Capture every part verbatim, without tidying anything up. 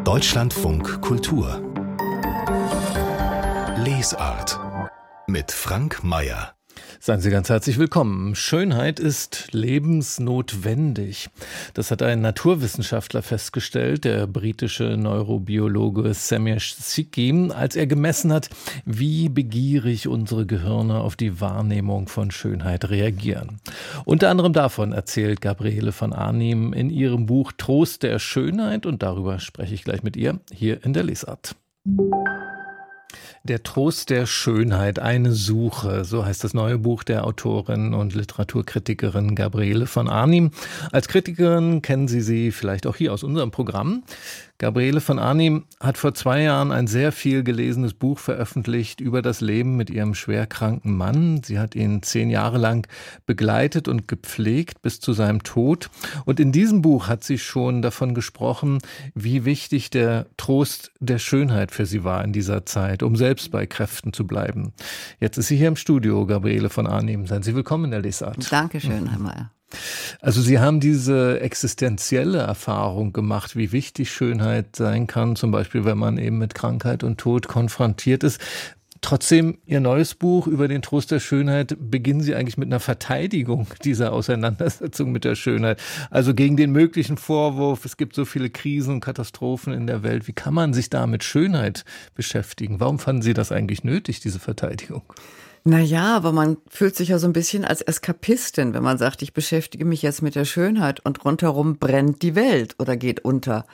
Deutschlandfunk Kultur Lesart mit Frank Mayer. Seien Sie ganz herzlich willkommen. Schönheit ist lebensnotwendig. Das hat ein Naturwissenschaftler festgestellt, der britische Neurobiologe Semir Zeki, als er gemessen hat, wie begierig unsere Gehirne auf die Wahrnehmung von Schönheit reagieren. Unter anderem davon erzählt Gabriele von Arnim in ihrem Buch Trost der Schönheit, und darüber spreche ich gleich mit ihr hier in der Lesart. Der Trost der Schönheit, eine Suche, so heißt das neue Buch der Autorin und Literaturkritikerin Gabriele von Arnim. Als Kritikerin kennen Sie sie vielleicht auch hier aus unserem Programm. Gabriele von Arnim hat vor zwei Jahren ein sehr viel gelesenes Buch veröffentlicht über das Leben mit ihrem schwerkranken Mann. Sie hat ihn zehn Jahre lang begleitet und gepflegt bis zu seinem Tod. Und in diesem Buch hat sie schon davon gesprochen, wie wichtig der Trost der Schönheit für sie war in dieser Zeit, um selbst bei Kräften zu bleiben. Jetzt ist sie hier im Studio, Gabriele von Arnim. Seien Sie willkommen in der Lesart. Dankeschön, Herr Mayer. Also Sie haben diese existenzielle Erfahrung gemacht, wie wichtig Schönheit sein kann, zum Beispiel wenn man eben mit Krankheit und Tod konfrontiert ist. Trotzdem, Ihr neues Buch über den Trost der Schönheit, beginnen Sie eigentlich mit einer Verteidigung dieser Auseinandersetzung mit der Schönheit. Also gegen den möglichen Vorwurf, es gibt so viele Krisen und Katastrophen in der Welt. Wie kann man sich da mit Schönheit beschäftigen? Warum fanden Sie das eigentlich nötig, diese Verteidigung? Naja, aber man fühlt sich ja so ein bisschen als Eskapistin, wenn man sagt, ich beschäftige mich jetzt mit der Schönheit und rundherum brennt die Welt oder geht unter.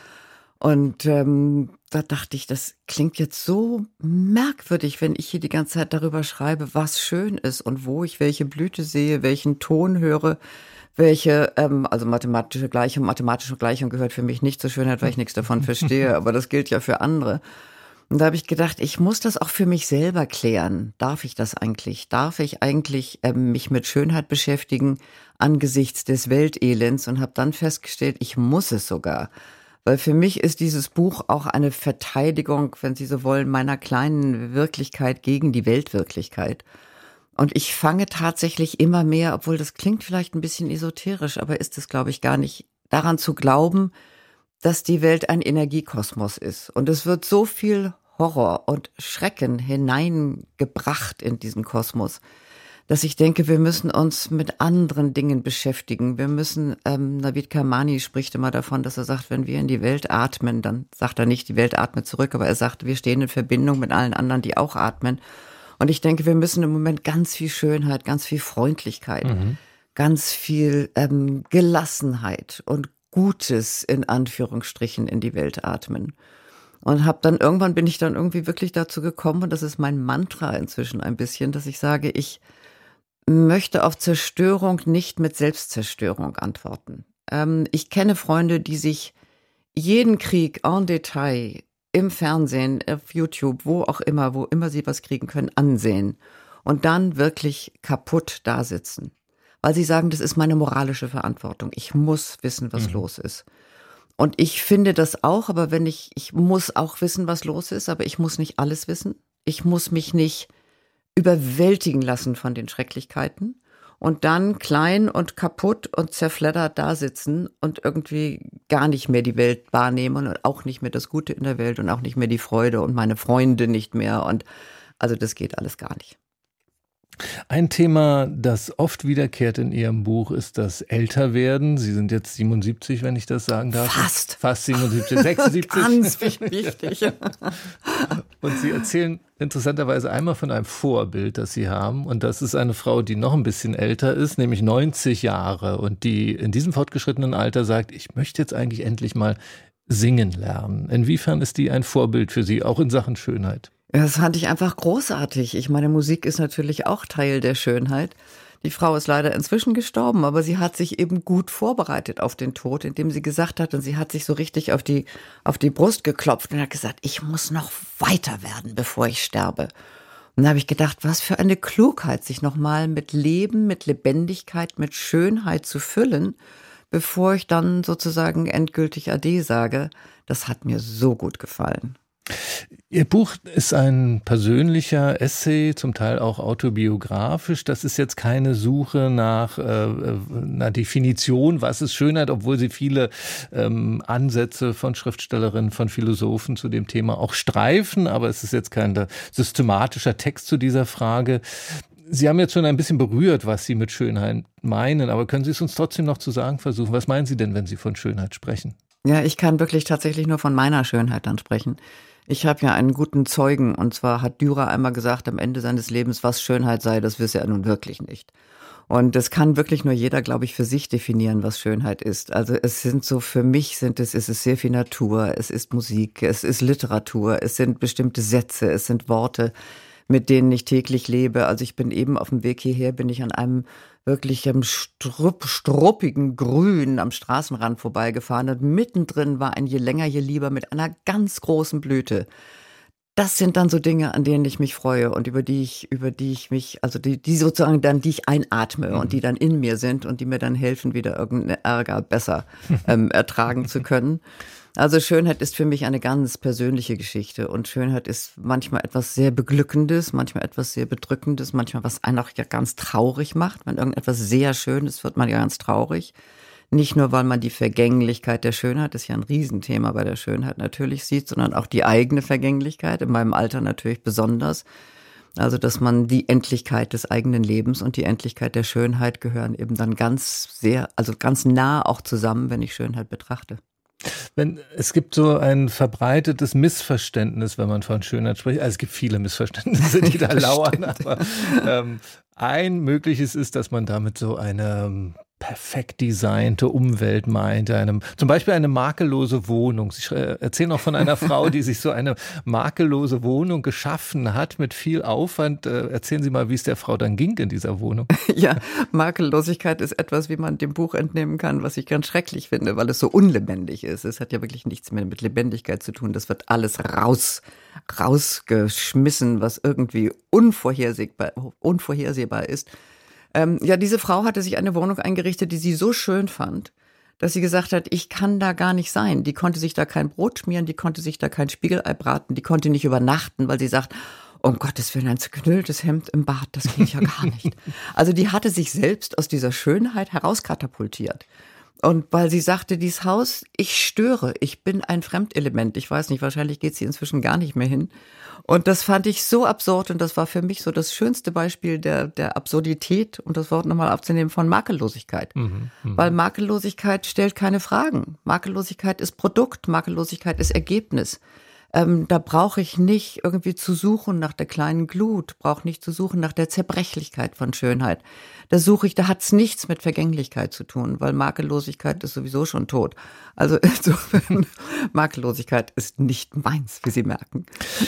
Und ähm, da dachte ich, das klingt jetzt so merkwürdig, wenn ich hier die ganze Zeit darüber schreibe, was schön ist und wo ich welche Blüte sehe, welchen Ton höre, welche, ähm, also mathematische Gleichung, mathematische Gleichung gehört für mich nicht zur Schönheit, weil ich nichts davon verstehe, aber das gilt ja für andere. Und da habe ich gedacht, ich muss das auch für mich selber klären. Darf ich das eigentlich? Darf ich eigentlich ähm, mich mit Schönheit beschäftigen angesichts des Weltelends? Und habe dann festgestellt, ich muss es sogar. Weil für mich ist dieses Buch auch eine Verteidigung, wenn Sie so wollen, meiner kleinen Wirklichkeit gegen die Weltwirklichkeit. Und ich fange tatsächlich immer mehr, obwohl das klingt vielleicht ein bisschen esoterisch, aber ist es, glaube ich, gar nicht, daran zu glauben, dass die Welt ein Energiekosmos ist. Und es wird so viel Horror und Schrecken hineingebracht in diesen Kosmos, dass ich denke, wir müssen uns mit anderen Dingen beschäftigen. Wir müssen, ähm, Navid Kermani spricht immer davon, dass er sagt, wenn wir in die Welt atmen, dann sagt er nicht, die Welt atmet zurück, aber er sagt, wir stehen in Verbindung mit allen anderen, die auch atmen. Und ich denke, wir müssen im Moment ganz viel Schönheit, ganz viel Freundlichkeit, mhm. ganz viel ähm, Gelassenheit und Gutes in Anführungsstrichen in die Welt atmen. Und hab dann irgendwann bin ich dann irgendwie wirklich dazu gekommen, und das ist mein Mantra inzwischen ein bisschen, dass ich sage, ich möchte auf Zerstörung nicht mit Selbstzerstörung antworten. Ähm, ich kenne Freunde, die sich jeden Krieg en Detail im Fernsehen, auf YouTube, wo auch immer, wo immer sie was kriegen können, ansehen und dann wirklich kaputt dasitzen. Weil sie sagen, das ist meine moralische Verantwortung. Ich muss wissen, was mhm. los ist. Und ich finde das auch, aber wenn ich, ich muss auch wissen, was los ist, aber ich muss nicht alles wissen. Ich muss mich nicht überwältigen lassen von den Schrecklichkeiten und dann klein und kaputt und zerfleddert da sitzen und irgendwie gar nicht mehr die Welt wahrnehmen und auch nicht mehr das Gute in der Welt und auch nicht mehr die Freude und meine Freunde nicht mehr. Und also das geht alles gar nicht. Ein Thema, das oft wiederkehrt in Ihrem Buch, ist das Älterwerden. Sie sind jetzt siebenundsiebzig, wenn ich das sagen darf. Fast. Fast siebenundsiebzig, sechsundsiebzig. Ganz wichtig. Und Sie erzählen interessanterweise einmal von einem Vorbild, das Sie haben. Und das ist eine Frau, die noch ein bisschen älter ist, nämlich neunzig Jahre. Und die in diesem fortgeschrittenen Alter sagt, ich möchte jetzt eigentlich endlich mal singen lernen. Inwiefern ist die ein Vorbild für Sie, auch in Sachen Schönheit? Das fand ich einfach großartig. Ich meine, Musik ist natürlich auch Teil der Schönheit. Die Frau ist leider inzwischen gestorben, aber sie hat sich eben gut vorbereitet auf den Tod, indem sie gesagt hat, und sie hat sich so richtig auf die, auf die Brust geklopft und hat gesagt, ich muss noch weiter werden, bevor ich sterbe. Und da habe ich gedacht, was für eine Klugheit, sich nochmal mit Leben, mit Lebendigkeit, mit Schönheit zu füllen, bevor ich dann sozusagen endgültig Ade sage. Das hat mir so gut gefallen. Ihr Buch ist ein persönlicher Essay, zum Teil auch autobiografisch. Das ist jetzt keine Suche nach äh, einer Definition, was ist Schönheit, obwohl Sie viele ähm, Ansätze von Schriftstellerinnen, von Philosophen zu dem Thema auch streifen. Aber es ist jetzt kein systematischer Text zu dieser Frage. Sie haben jetzt schon ein bisschen berührt, was Sie mit Schönheit meinen. Aber können Sie es uns trotzdem noch zu sagen versuchen? Was meinen Sie denn, wenn Sie von Schönheit sprechen? Ja, ich kann wirklich tatsächlich nur von meiner Schönheit dann sprechen. Ich habe ja einen guten Zeugen, und zwar hat Dürer einmal gesagt am Ende seines Lebens, was Schönheit sei, das wisse er nun wirklich nicht. Und das kann wirklich nur jeder, glaube ich, für sich definieren, was Schönheit ist. Also es sind so, für mich sind es, es ist sehr viel Natur, es ist Musik, es ist Literatur, es sind bestimmte Sätze, es sind Worte, mit denen ich täglich lebe. Also ich bin eben auf dem Weg hierher, bin ich an einem wirklich ähm, strupp, struppigen Grün am Straßenrand vorbeigefahren und mittendrin war ein je länger, je lieber mit einer ganz großen Blüte. Das sind dann so Dinge, an denen ich mich freue und über die ich, über die ich mich, also die, die sozusagen dann, die ich einatme mhm. und die dann in mir sind und die mir dann helfen, wieder irgendeinen Ärger besser ähm, ertragen zu können. Also Schönheit ist für mich eine ganz persönliche Geschichte und Schönheit ist manchmal etwas sehr Beglückendes, manchmal etwas sehr Bedrückendes, manchmal was einen auch ja ganz traurig macht. Wenn irgendetwas sehr schön ist, wird man ja ganz traurig. Nicht nur, weil man die Vergänglichkeit der Schönheit, das ist ja ein Riesenthema bei der Schönheit natürlich sieht, sondern auch die eigene Vergänglichkeit, in meinem Alter natürlich besonders. Also, dass man die Endlichkeit des eigenen Lebens und die Endlichkeit der Schönheit gehören eben dann ganz sehr, also ganz nah auch zusammen, wenn ich Schönheit betrachte. Wenn, es gibt so ein verbreitetes Missverständnis, wenn man von Schönheit spricht. Also es gibt viele Missverständnisse, die da lauern. Aber ähm, ein mögliches ist, dass man damit so eine perfekt designte Umwelt meint, einem, zum Beispiel eine makellose Wohnung. Sie erzählen auch von einer Frau, die sich so eine makellose Wohnung geschaffen hat mit viel Aufwand. Erzählen Sie mal, wie es der Frau dann ging in dieser Wohnung. Ja, Makellosigkeit ist etwas, wie man dem Buch entnehmen kann, was ich ganz schrecklich finde, weil es so unlebendig ist. Es hat ja wirklich nichts mehr mit Lebendigkeit zu tun. Das wird alles raus, rausgeschmissen, was irgendwie unvorhersehbar, unvorhersehbar ist. Ähm, ja, diese Frau hatte sich eine Wohnung eingerichtet, die sie so schön fand, dass sie gesagt hat, ich kann da gar nicht sein. Die konnte sich da kein Brot schmieren, die konnte sich da kein Spiegelei braten, die konnte nicht übernachten, weil sie sagt, um Gottes Willen, ein zerknülltes Hemd im Bad, das geht ja gar nicht. Also die hatte sich selbst aus dieser Schönheit herauskatapultiert. Und weil sie sagte, dieses Haus, ich störe, ich bin ein Fremdelement. Ich weiß nicht, wahrscheinlich geht sie inzwischen gar nicht mehr hin. Und das fand ich so absurd und das war für mich so das schönste Beispiel der, der Absurdität, um das Wort nochmal abzunehmen, von Makellosigkeit. Mhm, mh. Weil Makellosigkeit stellt keine Fragen. Makellosigkeit ist Produkt, Makellosigkeit ist Ergebnis. Ähm, da brauche ich nicht irgendwie zu suchen nach der kleinen Glut, brauche nicht zu suchen nach der Zerbrechlichkeit von Schönheit. Da suche ich, da hat's nichts mit Vergänglichkeit zu tun, weil Makellosigkeit ist sowieso schon tot. Also insofern, Makellosigkeit ist nicht meins, wie Sie merken.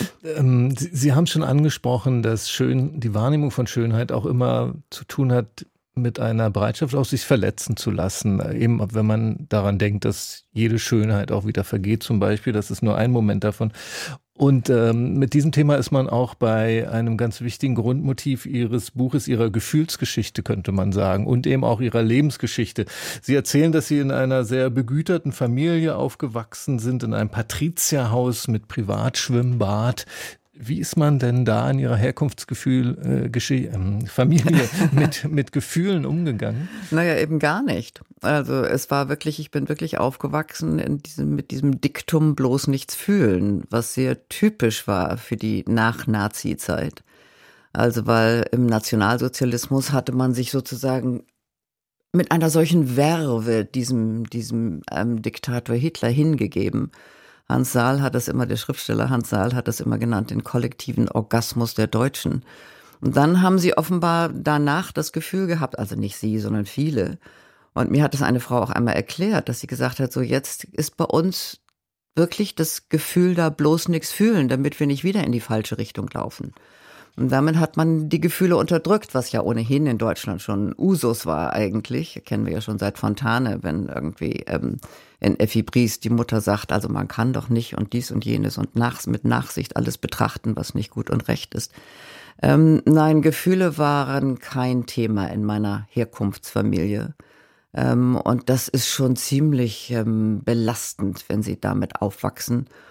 Ähm, Sie, Sie haben schon angesprochen, dass schön, die Wahrnehmung von Schönheit auch immer zu tun hat mit einer Bereitschaft, auch sich verletzen zu lassen. Eben, wenn man daran denkt, dass jede Schönheit auch wieder vergeht zum Beispiel. Das ist nur ein Moment davon. Und ähm, mit diesem Thema ist man auch bei einem ganz wichtigen Grundmotiv Ihres Buches, Ihrer Gefühlsgeschichte, könnte man sagen, und eben auch Ihrer Lebensgeschichte. Sie erzählen, dass Sie in einer sehr begüterten Familie aufgewachsen sind, in einem Patrizierhaus mit Privatschwimmbad. Wie ist man denn da in Ihrer Herkunftsgefühl, äh, Gesche- äh, Familie mit, mit Gefühlen umgegangen? Naja, eben gar nicht. Also es war wirklich, ich bin wirklich aufgewachsen in diesem, mit diesem Diktum bloß nichts fühlen, was sehr typisch war für die Nach-Nazi-Zeit. Also weil im Nationalsozialismus hatte man sich sozusagen mit einer solchen Verve diesem, diesem ähm, Diktator Hitler hingegeben. Hans Saal hat das immer, der Schriftsteller Hans Saal hat das immer genannt, den kollektiven Orgasmus der Deutschen. Und dann haben sie offenbar danach das Gefühl gehabt, also nicht sie, sondern viele. Und mir hat das eine Frau auch einmal erklärt, dass sie gesagt hat, so jetzt ist bei uns wirklich das Gefühl da bloß nichts fühlen, damit wir nicht wieder in die falsche Richtung laufen. Und damit hat man die Gefühle unterdrückt, was ja ohnehin in Deutschland schon Usus war eigentlich. Kennen wir ja schon seit Fontane, wenn irgendwie ähm, in Effi Briest die Mutter sagt, also man kann doch nicht und dies und jenes und nach, mit Nachsicht alles betrachten, was nicht gut und recht ist. Ähm, nein, Gefühle waren kein Thema in meiner Herkunftsfamilie. Ähm, und das ist schon ziemlich ähm, belastend, wenn sie damit aufwachsen.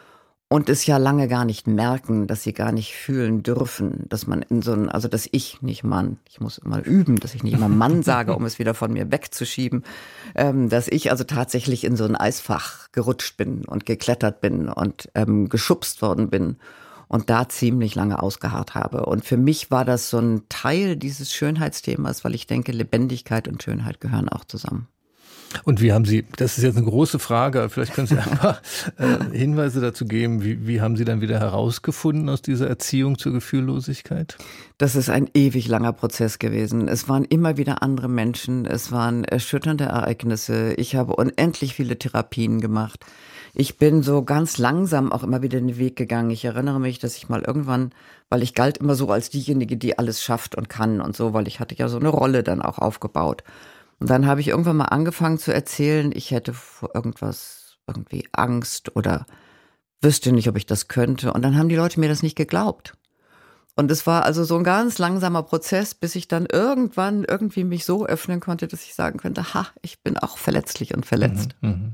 und es ja lange gar nicht merken, dass sie gar nicht fühlen dürfen, dass man in so ein, also dass ich nicht Mann, ich muss immer üben, dass ich nicht immer Mann sage, um es wieder von mir wegzuschieben, ähm, dass ich also tatsächlich in so ein Eisfach gerutscht bin und geklettert bin und ähm, geschubst worden bin und da ziemlich lange ausgeharrt habe. Und für mich war das so ein Teil dieses Schönheitsthemas, weil ich denke, Lebendigkeit und Schönheit gehören auch zusammen. Und wie haben Sie, das ist jetzt eine große Frage, vielleicht können Sie ein paar äh, Hinweise dazu geben, wie, wie haben Sie dann wieder herausgefunden aus dieser Erziehung zur Gefühllosigkeit? Das ist ein ewig langer Prozess gewesen. Es waren immer wieder andere Menschen, es waren erschütternde Ereignisse. Ich habe unendlich viele Therapien gemacht. Ich bin so ganz langsam auch immer wieder den Weg gegangen. Ich erinnere mich, dass ich mal irgendwann, weil ich galt immer so als diejenige, die alles schafft und kann und so, weil ich hatte ja so eine Rolle dann auch aufgebaut. Und dann habe ich irgendwann mal angefangen zu erzählen, ich hätte vor irgendwas, irgendwie Angst oder wüsste nicht, ob ich das könnte. Und dann haben die Leute mir das nicht geglaubt. Und es war also so ein ganz langsamer Prozess, bis ich dann irgendwann irgendwie mich so öffnen konnte, dass ich sagen könnte, ha, ich bin auch verletzlich und verletzt. Mhm, mh.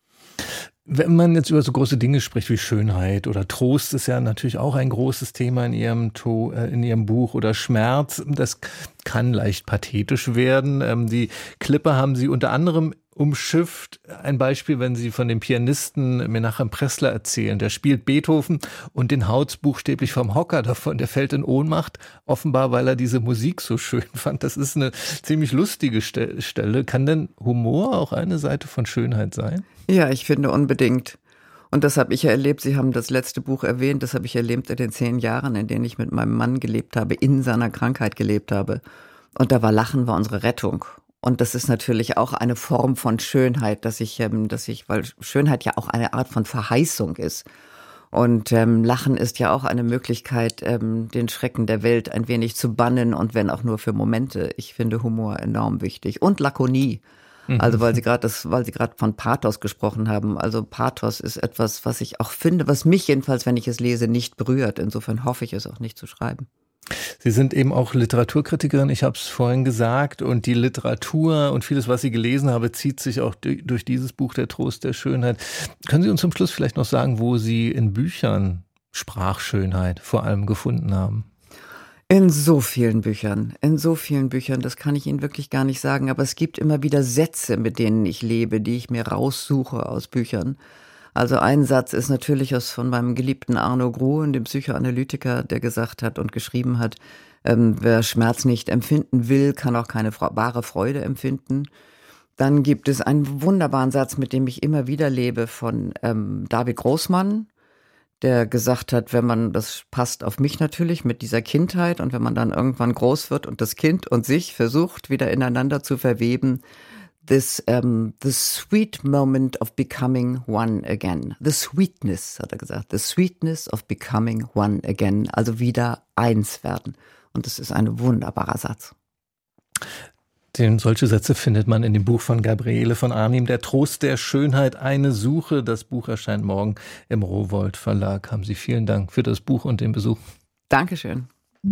Wenn man jetzt über so große Dinge spricht wie Schönheit oder Trost, ist ja natürlich auch ein großes Thema in Ihrem, to- äh, in Ihrem Buch, oder Schmerz, das kann leicht pathetisch werden. Ähm, die Klippe haben Sie unter anderem umschifft. Ein Beispiel, wenn Sie von dem Pianisten Menachem Pressler erzählen. Der spielt Beethoven und den haut's buchstäblich vom Hocker davon. Der fällt in Ohnmacht, offenbar, weil er diese Musik so schön fand. Das ist eine ziemlich lustige Stelle. Kann denn Humor auch eine Seite von Schönheit sein? Ja, ich finde unbedingt. Und das habe ich ja erlebt. Sie haben das letzte Buch erwähnt. Das habe ich erlebt in den zehn Jahren, in denen ich mit meinem Mann gelebt habe, in seiner Krankheit gelebt habe. Und da war Lachen war unsere Rettung. Und das ist natürlich auch eine Form von Schönheit, dass ich, ähm, dass ich, weil Schönheit ja auch eine Art von Verheißung ist. Und ähm, Lachen ist ja auch eine Möglichkeit, ähm, den Schrecken der Welt ein wenig zu bannen, und wenn auch nur für Momente. Ich finde Humor enorm wichtig. Und Lakonie. Also weil Sie gerade das, weil Sie gerade von Pathos gesprochen haben. Also Pathos ist etwas, was ich auch finde, was mich jedenfalls, wenn ich es lese, nicht berührt. Insofern hoffe ich es auch nicht zu schreiben. Sie sind eben auch Literaturkritikerin, ich habe es vorhin gesagt, und die Literatur und vieles, was ich gelesen habe, zieht sich auch durch dieses Buch Der Trost der Schönheit. Können Sie uns zum Schluss vielleicht noch sagen, wo Sie in Büchern Sprachschönheit vor allem gefunden haben? In so vielen Büchern, in so vielen Büchern, das kann ich Ihnen wirklich gar nicht sagen, aber es gibt immer wieder Sätze, mit denen ich lebe, die ich mir raussuche aus Büchern. Also ein Satz ist natürlich aus von meinem geliebten Arno Gruen, dem Psychoanalytiker, der gesagt hat und geschrieben hat, ähm, wer Schmerz nicht empfinden will, kann auch keine wahre Freude empfinden. Dann gibt es einen wunderbaren Satz, mit dem ich immer wieder lebe, von ähm, David Großmann, der gesagt hat, wenn man, das passt auf mich natürlich mit dieser Kindheit, und wenn man dann irgendwann groß wird und das Kind und sich versucht, wieder ineinander zu verweben, this, um, the sweet moment of becoming one again. The sweetness, hat er gesagt, the sweetness of becoming one again, also wieder eins werden. Und das ist ein wunderbarer Satz. Den, solche Sätze findet man in dem Buch von Gabriele von Arnim, Der Trost der Schönheit, eine Suche. Das Buch erscheint morgen im Rowohlt Verlag. Haben Sie vielen Dank für das Buch und den Besuch. Dankeschön.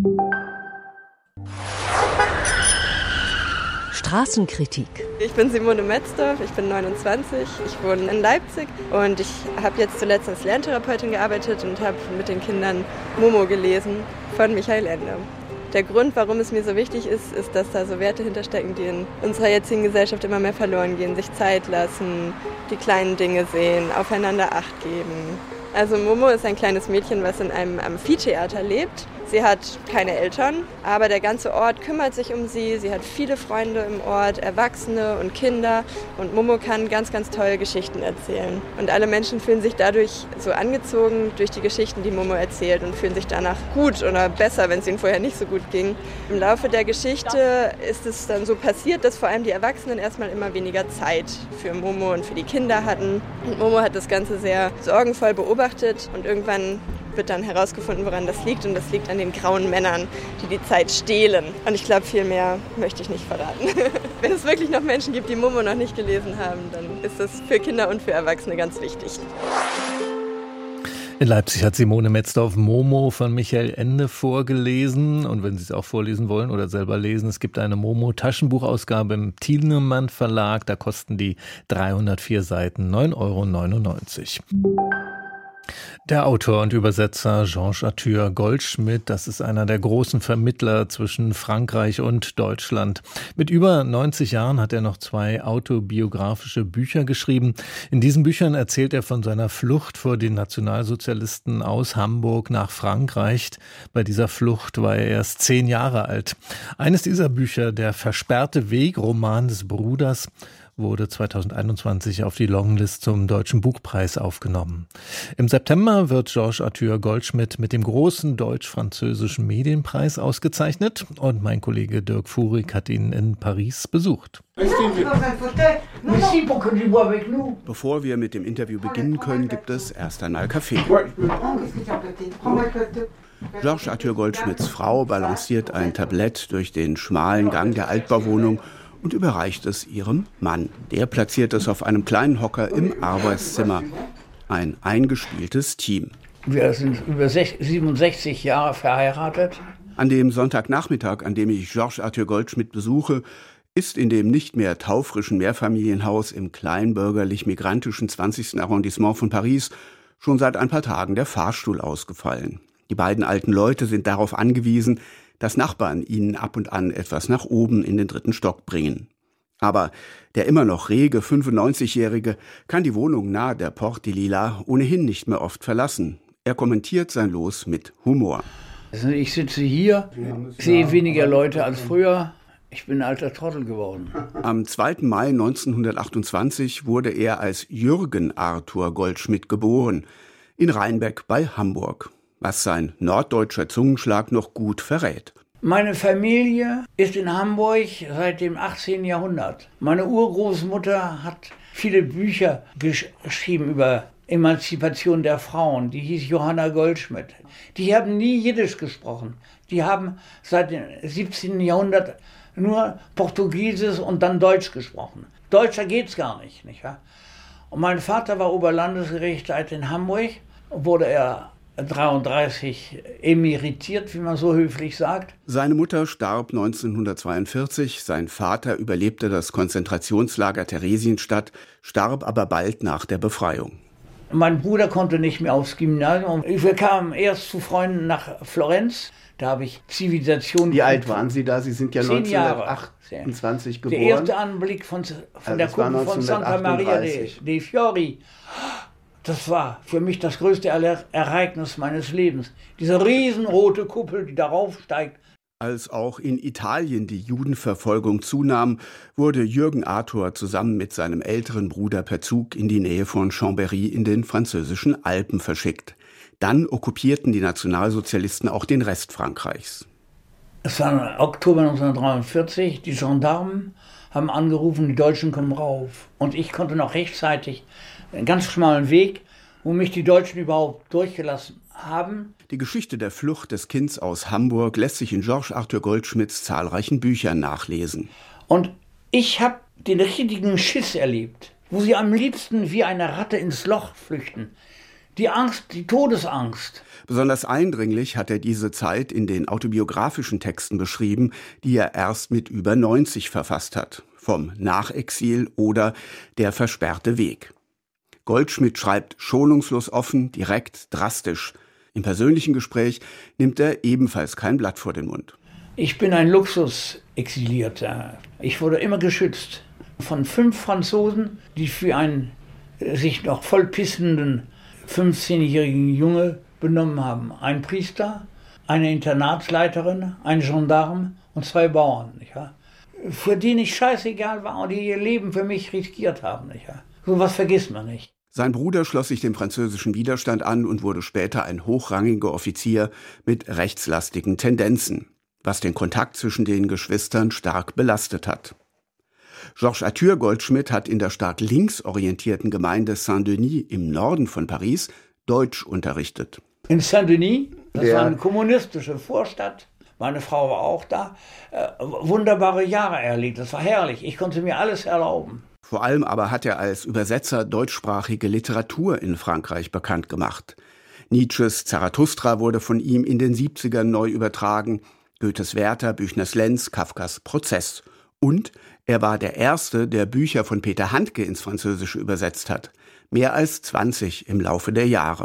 Straßenkritik. Ich bin Simone Metzdorf, ich bin neunundzwanzig, ich wohne in Leipzig und ich habe jetzt zuletzt als Lerntherapeutin gearbeitet und habe mit den Kindern Momo gelesen von Michael Ende. Der Grund, warum es mir so wichtig ist, ist, dass da so Werte hinterstecken, die in unserer jetzigen Gesellschaft immer mehr verloren gehen. Sich Zeit lassen, die kleinen Dinge sehen, aufeinander Acht geben. Also Momo ist ein kleines Mädchen, was in einem Amphitheater lebt. Sie hat keine Eltern, aber der ganze Ort kümmert sich um sie. Sie hat viele Freunde im Ort, Erwachsene und Kinder. Und Momo kann ganz, ganz tolle Geschichten erzählen. Und alle Menschen fühlen sich dadurch so angezogen durch die Geschichten, die Momo erzählt, und fühlen sich danach gut oder besser, wenn es ihnen vorher nicht so gut ging. Im Laufe der Geschichte ist es dann so passiert, dass vor allem die Erwachsenen erstmal immer weniger Zeit für Momo und für die Kinder hatten. Und Momo hat das Ganze sehr sorgenvoll beobachtet, und irgendwann wird dann herausgefunden, woran das liegt. Und das liegt an den grauen Männern, die die Zeit stehlen. Und ich glaube, viel mehr möchte ich nicht verraten. Wenn es wirklich noch Menschen gibt, die Momo noch nicht gelesen haben, dann ist das für Kinder und für Erwachsene ganz wichtig. In Leipzig hat Simone Metzdorf Momo von Michael Ende vorgelesen. Und wenn Sie es auch vorlesen wollen oder selber lesen, es gibt eine Momo-Taschenbuchausgabe im Thielemann Verlag. Da kosten die dreihundertvier Seiten neun Euro neunundneunzig. Der Autor und Übersetzer Georges Arthur Goldschmidt, das ist einer der großen Vermittler zwischen Frankreich und Deutschland. Mit über neunzig Jahren hat er noch zwei autobiografische Bücher geschrieben. In diesen Büchern erzählt er von seiner Flucht vor den Nationalsozialisten aus Hamburg nach Frankreich. Bei dieser Flucht war er erst zehn Jahre alt. Eines dieser Bücher, Der versperrte Weg, Roman des Bruders, wurde zweitausendeinundzwanzig auf die Longlist zum Deutschen Buchpreis aufgenommen. Im September wird Georges Arthur Goldschmidt mit dem großen deutsch-französischen Medienpreis ausgezeichnet und mein Kollege Dirk Fuhrig hat ihn in Paris besucht. Bevor wir mit dem Interview beginnen können, gibt es erst einmal Kaffee. Georges Arthur Goldschmidts Frau balanciert ein Tablett durch den schmalen Gang der Altbauwohnung und überreicht es ihrem Mann. Der platziert es auf einem kleinen Hocker im Arbeitszimmer. Ein eingespieltes Team. Wir sind über siebenundsechzig Jahre verheiratet. An dem Sonntagnachmittag, an dem ich Georges Arthur Goldschmidt besuche, ist in dem nicht mehr taufrischen Mehrfamilienhaus im kleinbürgerlich-migrantischen zwanzigsten Arrondissement von Paris schon seit ein paar Tagen der Fahrstuhl ausgefallen. Die beiden alten Leute sind darauf angewiesen, dass Nachbarn ihnen ab und an etwas nach oben in den dritten Stock bringen. Aber der immer noch rege fünfundneunzigjährige kann die Wohnung nahe der Porte des Lilas ohnehin nicht mehr oft verlassen. Er kommentiert sein Los mit Humor. Ich sitze hier, sehe weniger Leute als früher. Ich bin ein alter Trottel geworden. Am zweiten Mai neunzehnhundertachtundzwanzig wurde er als Jürgen Arthur Goldschmidt geboren, in Rheinbeck bei Hamburg, was sein norddeutscher Zungenschlag noch gut verrät. Meine Familie ist in Hamburg seit dem achtzehnten Jahrhundert. Meine Urgroßmutter hat viele Bücher geschrieben über Emanzipation der Frauen. Die hieß Johanna Goldschmidt. Die haben nie Jiddisch gesprochen. Die haben seit dem siebzehnten Jahrhundert nur Portugiesisch und dann Deutsch gesprochen. Deutscher geht's gar nicht, nicht wahr? Und mein Vater war Oberlandesgerichtsleiter in Hamburg, wurde er dreiunddreißig emeritiert, wie man so höflich sagt. Seine Mutter starb neunzehnhundertzweiundvierzig, sein Vater überlebte das Konzentrationslager Theresienstadt, starb aber bald nach der Befreiung. Mein Bruder konnte nicht mehr aufs Gymnasium. Wir kamen erst zu Freunden nach Florenz. Da habe ich Zivilisation... Wie alt waren Sie da? Sie sind ja neunzehnhundertachtundzwanzig geboren. Der erste Anblick von, von also der Kuppel von Santa Maria dei, dei Fiori. Das war für mich das größte Ereignis meines Lebens. Diese riesenrote Kuppel, die darauf steigt. Als auch in Italien die Judenverfolgung zunahm, wurde Jürgen Arthur zusammen mit seinem älteren Bruder per Zug in die Nähe von Chambéry in den französischen Alpen verschickt. Dann okkupierten die Nationalsozialisten auch den Rest Frankreichs. Es war Oktober neunzehnhundertdreiundvierzig, die Gendarmen haben angerufen, die Deutschen kommen rauf. Und ich konnte noch rechtzeitig einen ganz schmalen Weg, wo mich die Deutschen überhaupt durchgelassen haben. Die Geschichte der Flucht des Kinds aus Hamburg lässt sich in Georges Arthur Goldschmidts zahlreichen Büchern nachlesen. Und ich habe den richtigen Schiss erlebt, wo sie am liebsten wie eine Ratte ins Loch flüchten. Die Angst, die Todesangst. Besonders eindringlich hat er diese Zeit in den autobiografischen Texten beschrieben, die er erst mit über neunzig verfasst hat. Vom Nachexil oder Der versperrte Weg. Goldschmidt schreibt schonungslos offen, direkt, drastisch. Im persönlichen Gespräch nimmt er ebenfalls kein Blatt vor den Mund. Ich bin ein Luxusexilierter. Ich wurde immer geschützt von fünf Franzosen, die für einen sich noch vollpissenden fünfzehnjährigen Junge benommen haben. Ein Priester, eine Internatsleiterin, ein Gendarm und zwei Bauern. Nicht wahr? Für die ich scheißegal war und die ihr Leben für mich riskiert haben. Nicht wahr? So was vergisst man nicht. Sein Bruder schloss sich dem französischen Widerstand an und wurde später ein hochrangiger Offizier mit rechtslastigen Tendenzen, was den Kontakt zwischen den Geschwistern stark belastet hat. Georges Arthur Goldschmidt hat in der stark linksorientierten Gemeinde Saint-Denis im Norden von Paris Deutsch unterrichtet. In Saint-Denis, das Der, war eine kommunistische Vorstadt, meine Frau war auch da, äh, wunderbare Jahre erlebt, das war herrlich, ich konnte mir alles erlauben. Vor allem aber hat er als Übersetzer deutschsprachige Literatur in Frankreich bekannt gemacht. Nietzsches Zarathustra wurde von ihm in den siebzigern neu übertragen, Goethes Werther, Büchners Lenz, Kafkas Prozess. Und er war der Erste, der Bücher von Peter Handke ins Französische übersetzt hat. Mehr als zwanzig im Laufe der Jahre.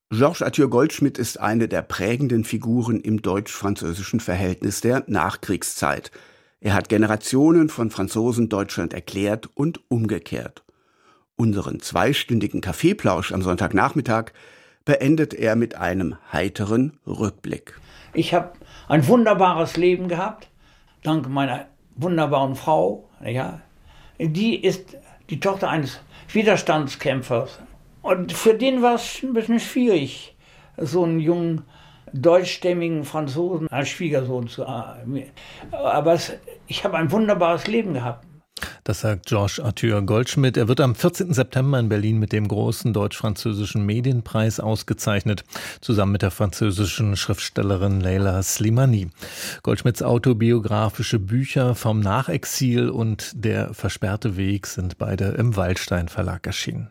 Georges Arthur Goldschmidt ist eine der prägenden Figuren im deutsch-französischen Verhältnis der Nachkriegszeit. Er hat Generationen von Franzosen Deutschland erklärt und umgekehrt. Unseren zweistündigen Kaffeeplausch am Sonntagnachmittag beendet er mit einem heiteren Rückblick. Ich habe ein wunderbares Leben gehabt, dank meiner wunderbaren Frau. Ja, die ist die Tochter eines Widerstandskämpfers. Und für den war es ein bisschen schwierig, so einen jungen deutschstämmigen Franzosen als Schwiegersohn zu haben. Aber es, ich habe ein wunderbares Leben gehabt. Das sagt Georges Arthur Goldschmidt. Er wird am vierzehnten September in Berlin mit dem großen deutsch-französischen Medienpreis ausgezeichnet, zusammen mit der französischen Schriftstellerin Leila Slimani. Goldschmidts autobiografische Bücher Vom Nachexil und Der versperrte Weg sind beide im Waldstein Verlag erschienen.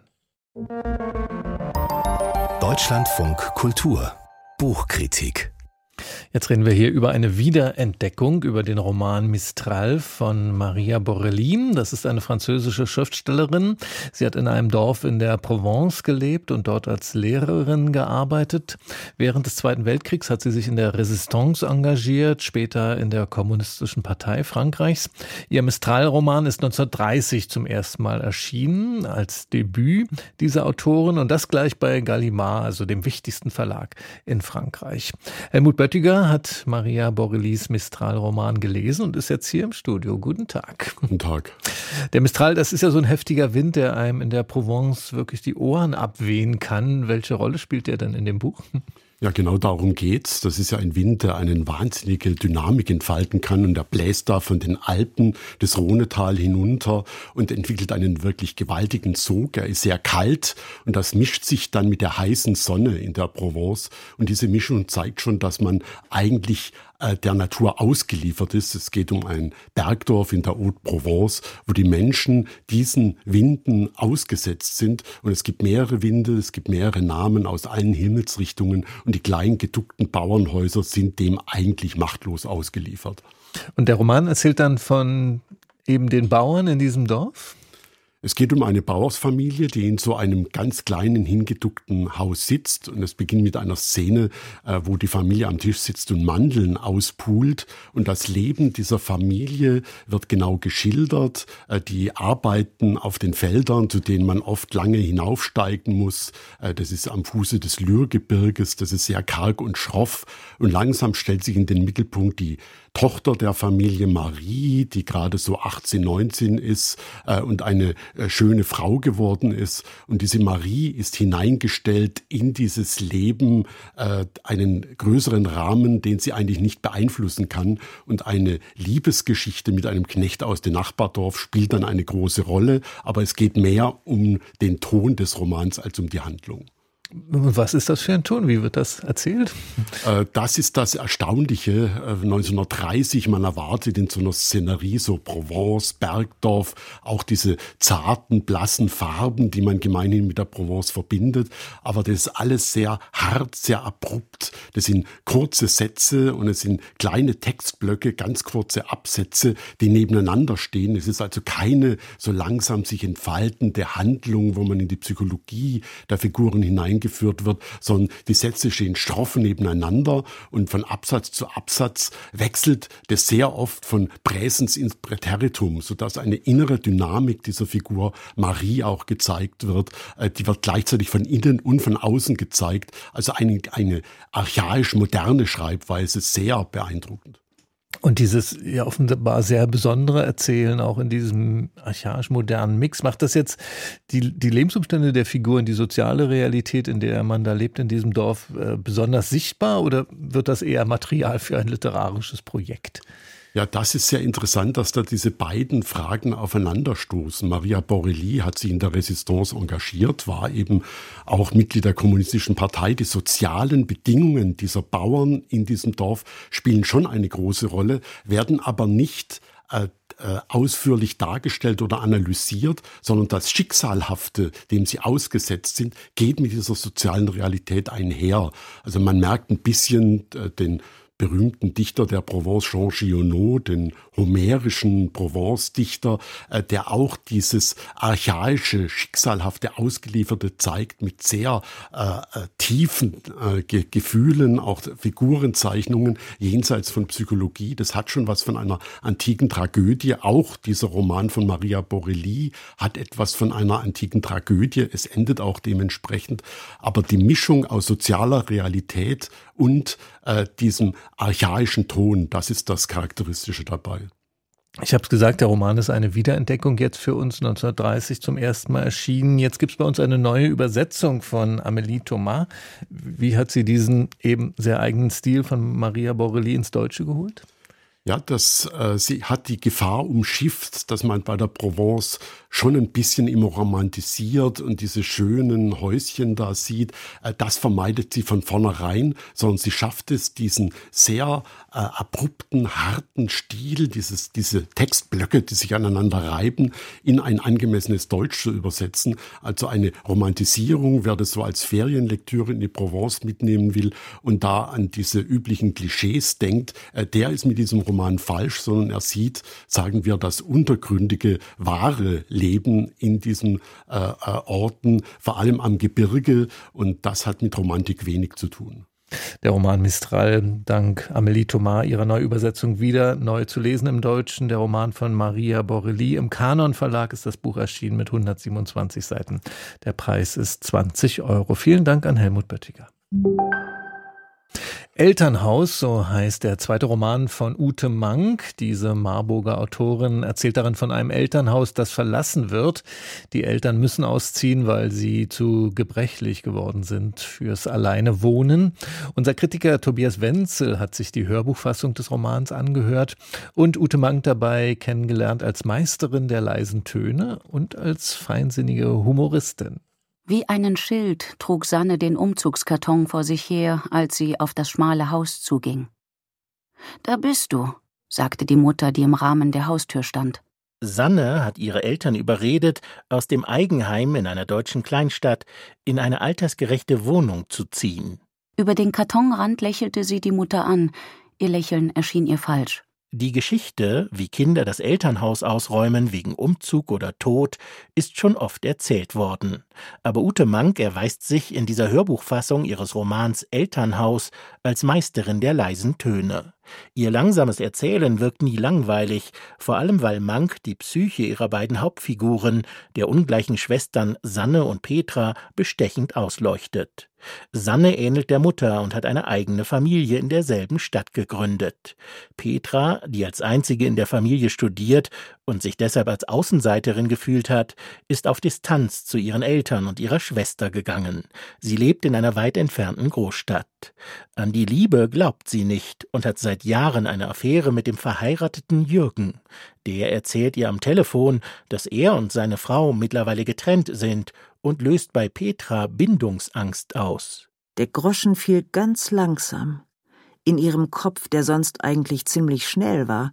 Deutschlandfunk Kultur Buchkritik. Jetzt reden wir hier über eine Wiederentdeckung, über den Roman Mistral von Maria Borelli. Das ist eine französische Schriftstellerin. Sie hat in einem Dorf in der Provence gelebt und dort als Lehrerin gearbeitet. Während des Zweiten Weltkriegs hat sie sich in der Resistance engagiert, später in der Kommunistischen Partei Frankreichs. Ihr Mistral-Roman ist neunzehnhundertdreißig zum ersten Mal erschienen, als Debüt dieser Autorin, und das gleich bei Gallimard, also dem wichtigsten Verlag in Frankreich. Helmut Böttiger hat Maria Borellis Mistral-Roman gelesen und ist jetzt hier im Studio. Guten Tag. Guten Tag. Der Mistral, das ist ja so ein heftiger Wind, der einem in der Provence wirklich die Ohren abwehen kann. Welche Rolle spielt der denn in dem Buch? Ja, genau darum geht's. Das ist ja ein Wind, der eine wahnsinnige Dynamik entfalten kann, und er bläst da von den Alpen des Rhonetal hinunter und entwickelt einen wirklich gewaltigen Sog. Er ist sehr kalt und das mischt sich dann mit der heißen Sonne in der Provence, und diese Mischung zeigt schon, dass man eigentlich der Natur ausgeliefert ist. Es geht um ein Bergdorf in der Haute-Provence, wo die Menschen diesen Winden ausgesetzt sind. Und es gibt mehrere Winde, es gibt mehrere Namen aus allen Himmelsrichtungen, und die kleinen geduckten Bauernhäuser sind dem eigentlich machtlos ausgeliefert. Und der Roman erzählt dann von eben den Bauern in diesem Dorf? Es geht um eine Bauersfamilie, die in so einem ganz kleinen, hingeduckten Haus sitzt. Und es beginnt mit einer Szene, wo die Familie am Tisch sitzt und Mandeln auspult. Und das Leben dieser Familie wird genau geschildert. Die Arbeiten auf den Feldern, zu denen man oft lange hinaufsteigen muss. Das ist am Fuße des Lürgebirges, das ist sehr karg und schroff. Und langsam stellt sich in den Mittelpunkt die Tochter der Familie Marie, die gerade so achtzehn, neunzehn ist äh, und eine äh, schöne Frau geworden ist. Und diese Marie ist hineingestellt in dieses Leben, äh, einen größeren Rahmen, den sie eigentlich nicht beeinflussen kann. Und eine Liebesgeschichte mit einem Knecht aus dem Nachbardorf spielt dann eine große Rolle. Aber es geht mehr um den Ton des Romans als um die Handlung. Was ist das für ein Ton? Wie wird das erzählt? Das ist das Erstaunliche. neunzehnhundertdreißig, man erwartet in so einer Szenerie, so Provence, Bergdorf, auch diese zarten, blassen Farben, die man gemeinhin mit der Provence verbindet. Aber das ist alles sehr hart, sehr abrupt. Das sind kurze Sätze und es sind kleine Textblöcke, ganz kurze Absätze, die nebeneinander stehen. Es ist also keine so langsam sich entfaltende Handlung, wo man in die Psychologie der Figuren hinein geführt wird, sondern die Sätze stehen schroff nebeneinander, und von Absatz zu Absatz wechselt das sehr oft von Präsens ins Präteritum, sodass eine innere Dynamik dieser Figur Marie auch gezeigt wird. Die wird gleichzeitig von innen und von außen gezeigt. Also eine, eine archaisch-moderne Schreibweise, sehr beeindruckend. Und dieses ja offenbar sehr besondere Erzählen auch in diesem archaisch-modernen Mix, macht das jetzt die, die Lebensumstände der Figuren, die soziale Realität, in der man da lebt in diesem Dorf, äh, besonders sichtbar, oder wird das eher Material für ein literarisches Projekt? Ja, das ist sehr interessant, dass da diese beiden Fragen aufeinanderstoßen. Maria Borelli hat sich in der Resistance engagiert, war eben auch Mitglied der Kommunistischen Partei. Die sozialen Bedingungen dieser Bauern in diesem Dorf spielen schon eine große Rolle, werden aber nicht äh, äh, ausführlich dargestellt oder analysiert, sondern das Schicksalhafte, dem sie ausgesetzt sind, geht mit dieser sozialen Realität einher. Also man merkt ein bisschen äh, den berühmten Dichter der Provence, Jean Giono, den homerischen Provence-Dichter, äh, der auch dieses archaische, schicksalhafte, ausgelieferte zeigt mit sehr äh, tiefen äh, Ge- Gefühlen, auch Figurenzeichnungen jenseits von Psychologie. Das hat schon was von einer antiken Tragödie. Auch dieser Roman von Maria Borelli hat etwas von einer antiken Tragödie. Es endet auch dementsprechend. Aber die Mischung aus sozialer Realität und äh, diesem archaischen Ton, das ist das Charakteristische dabei. Ich habe es gesagt, der Roman ist eine Wiederentdeckung jetzt für uns, neunzehnhundertdreißig zum ersten Mal erschienen. Jetzt gibt es bei uns eine neue Übersetzung von Amélie Thomas. Wie hat sie diesen eben sehr eigenen Stil von Maria Borelli ins Deutsche geholt? Ja, das, äh, sie hat die Gefahr umschifft, dass man bei der Provence schon ein bisschen immer romantisiert und diese schönen Häuschen da sieht. Äh, das vermeidet sie von vornherein, sondern sie schafft es, diesen sehr äh, abrupten, harten Stil, dieses, diese Textblöcke, die sich aneinander reiben, in ein angemessenes Deutsch zu übersetzen. Also eine Romantisierung, wer das so als Ferienlektüre in die Provence mitnehmen will und da an diese üblichen Klischees denkt, äh, der ist mit diesem Roman falsch, sondern er sieht, sagen wir, das untergründige, wahre Leben in diesen äh, Orten, vor allem am Gebirge, und das hat mit Romantik wenig zu tun. Der Roman Mistral, dank Amélie Thomas, ihrer Neuübersetzung wieder neu zu lesen im Deutschen. Der Roman von Maria Borelli. Im Kanon Verlag ist das Buch erschienen mit hundertsiebenundzwanzig Seiten. Der Preis ist zwanzig Euro. Vielen Dank an Helmut Böttiger. Elternhaus, so heißt der zweite Roman von Ute Mank. Diese Marburger Autorin erzählt darin von einem Elternhaus, das verlassen wird. Die Eltern müssen ausziehen, weil sie zu gebrechlich geworden sind fürs alleine Wohnen. Unser Kritiker Tobias Wenzel hat sich die Hörbuchfassung des Romans angehört und Ute Mank dabei kennengelernt als Meisterin der leisen Töne und als feinsinnige Humoristin. Wie einen Schild trug Sanne den Umzugskarton vor sich her, als sie auf das schmale Haus zuging. »Da bist du«, sagte die Mutter, die im Rahmen der Haustür stand. Sanne hat ihre Eltern überredet, aus dem Eigenheim in einer deutschen Kleinstadt in eine altersgerechte Wohnung zu ziehen. Über den Kartonrand lächelte sie die Mutter an. Ihr Lächeln erschien ihr falsch. Die Geschichte, wie Kinder das Elternhaus ausräumen wegen Umzug oder Tod, ist schon oft erzählt worden. Aber Ute Mank erweist sich in dieser Hörbuchfassung ihres Romans Elternhaus als Meisterin der leisen Töne. Ihr langsames Erzählen wirkt nie langweilig, vor allem weil Mank die Psyche ihrer beiden Hauptfiguren, der ungleichen Schwestern Sanne und Petra, bestechend ausleuchtet. Sanne ähnelt der Mutter und hat eine eigene Familie in derselben Stadt gegründet. Petra, die als einzige in der Familie studiert und sich deshalb als Außenseiterin gefühlt hat, ist auf Distanz zu ihren Eltern und ihrer Schwester gegangen. Sie lebt in einer weit entfernten Großstadt. An die Liebe glaubt sie nicht und hat seit Jahren eine Affäre mit dem verheirateten Jürgen. Der erzählt ihr am Telefon, dass er und seine Frau mittlerweile getrennt sind und löst bei Petra Bindungsangst aus. Der Groschen fiel ganz langsam, in ihrem Kopf, der sonst eigentlich ziemlich schnell war.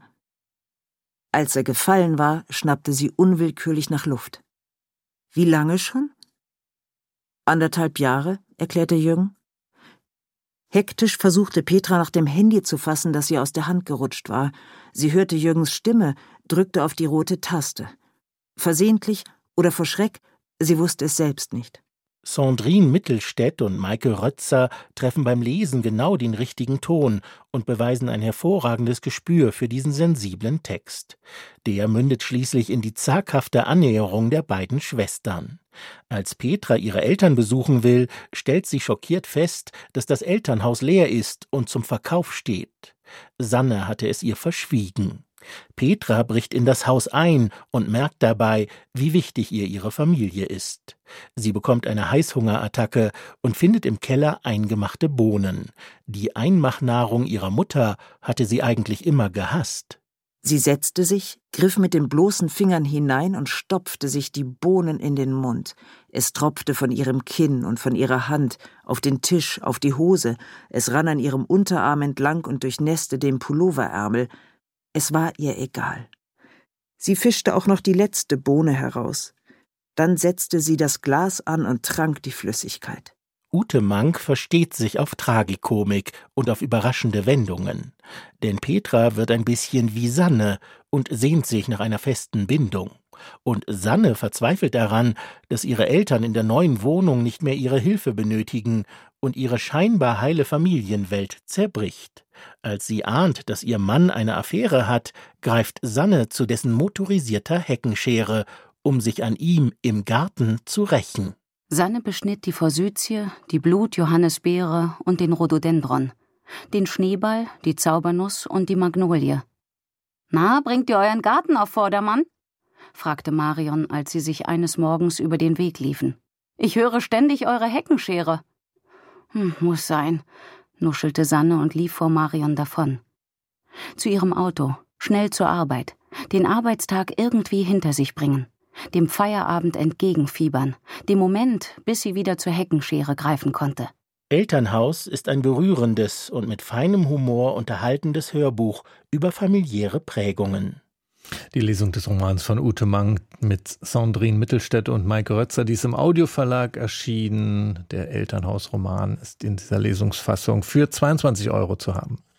Als er gefallen war, schnappte sie unwillkürlich nach Luft. »Wie lange schon?« »Anderthalb Jahre«, erklärte Jürgen. Hektisch versuchte Petra nach dem Handy zu fassen, das ihr aus der Hand gerutscht war. Sie hörte Jürgens Stimme, drückte auf die rote Taste. Versehentlich oder vor Schreck, sie wusste es selbst nicht. Sandrine Mittelstädt und Maike Rötzer treffen beim Lesen genau den richtigen Ton und beweisen ein hervorragendes Gespür für diesen sensiblen Text. Der mündet schließlich in die zaghafte Annäherung der beiden Schwestern. Als Petra ihre Eltern besuchen will, stellt sie schockiert fest, dass das Elternhaus leer ist und zum Verkauf steht. Sanne hatte es ihr verschwiegen. Petra bricht in das Haus ein und merkt dabei, wie wichtig ihr ihre Familie ist. Sie bekommt eine Heißhungerattacke und findet im Keller eingemachte Bohnen. Die Einmachnahrung ihrer Mutter hatte sie eigentlich immer gehasst. Sie setzte sich, griff mit den bloßen Fingern hinein und stopfte sich die Bohnen in den Mund. Es tropfte von ihrem Kinn und von ihrer Hand, auf den Tisch, auf die Hose. Es rann an ihrem Unterarm entlang und durchnässte den Pulloverärmel. Es war ihr egal. Sie fischte auch noch die letzte Bohne heraus. Dann setzte sie das Glas an und trank die Flüssigkeit. Ute Mank versteht sich auf Tragikomik und auf überraschende Wendungen. Denn Petra wird ein bisschen wie Sanne und sehnt sich nach einer festen Bindung. Und Sanne verzweifelt daran, dass ihre Eltern in der neuen Wohnung nicht mehr ihre Hilfe benötigen und ihre scheinbar heile Familienwelt zerbricht. Als sie ahnt, dass ihr Mann eine Affäre hat, greift Sanne zu dessen motorisierter Heckenschere, um sich an ihm im Garten zu rächen. Sanne beschnitt die Forsythie, die Blut-Johannisbeere und den Rhododendron, den Schneeball, die Zaubernuss und die Magnolie. »Na, bringt ihr euren Garten auf Vordermann?« fragte Marion, als sie sich eines Morgens über den Weg liefen. »Ich höre ständig eure Heckenschere.« Hm, muss sein, nuschelte Sanne und lief vor Marion davon. Zu ihrem Auto, schnell zur Arbeit, den Arbeitstag irgendwie hinter sich bringen, dem Feierabend entgegenfiebern, dem Moment, bis sie wieder zur Heckenschere greifen konnte. Elternhaus ist ein berührendes und mit feinem Humor unterhaltendes Hörbuch über familiäre Prägungen. Die Lesung des Romans von Ute Mank mit Sandrine Mittelstädt und Maike Rötzer, die ist im Audioverlag erschienen. Der Elternhausroman ist in dieser Lesungsfassung für zweiundzwanzig Euro zu haben.